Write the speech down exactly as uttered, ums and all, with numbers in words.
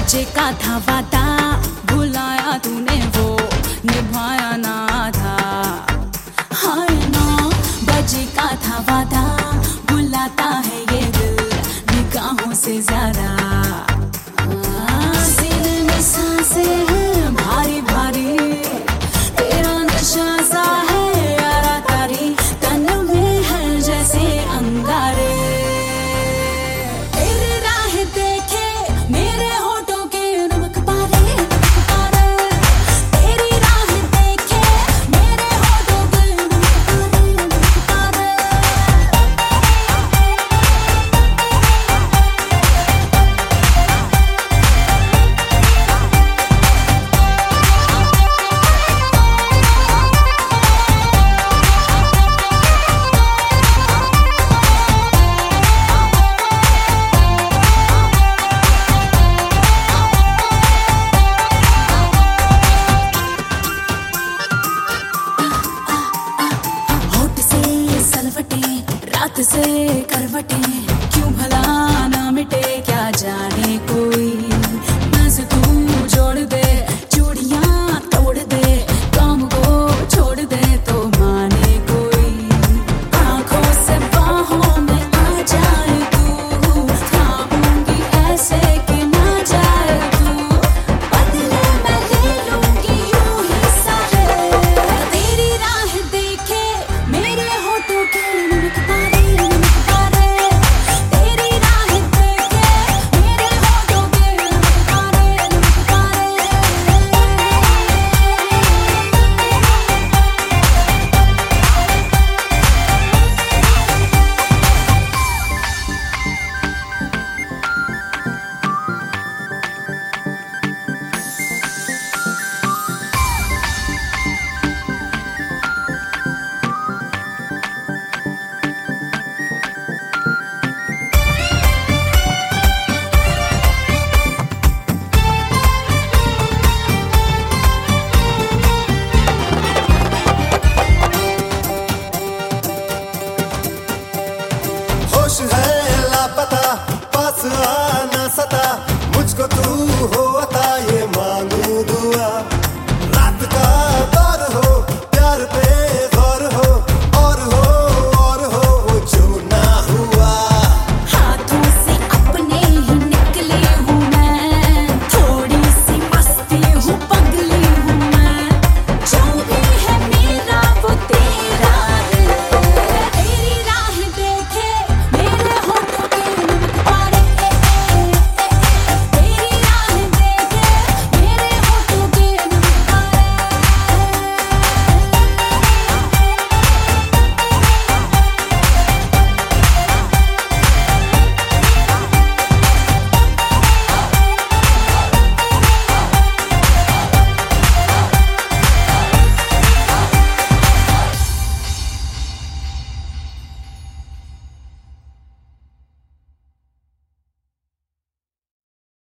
बजे का था वादा, भुलाया तूने वो निभाया ना था। हाय नौ बजे का था वादा, बुलाता है ये दिल निगाहों से ज्यादा। सीने में सांसें हैं भारी भारी, तेरा नशा सा है यारा तारी, तन में है जैसे अंगारे। रात से करवटें क्यों भला ना मिटे, क्या जाने कोई बस तू जोड़ दे, चूड़ियां तोड़ दे, काम को छोड़ दे तो माने कोई। आंखों से बाहों में आ जाए तू, थामूंगी ऐसे कि ना जाए तू, बदले मैं ले लूंगी यूं ही सारे। तेरी राह देखे मेरे होठों के है लापता, पास आना सता मुझको तू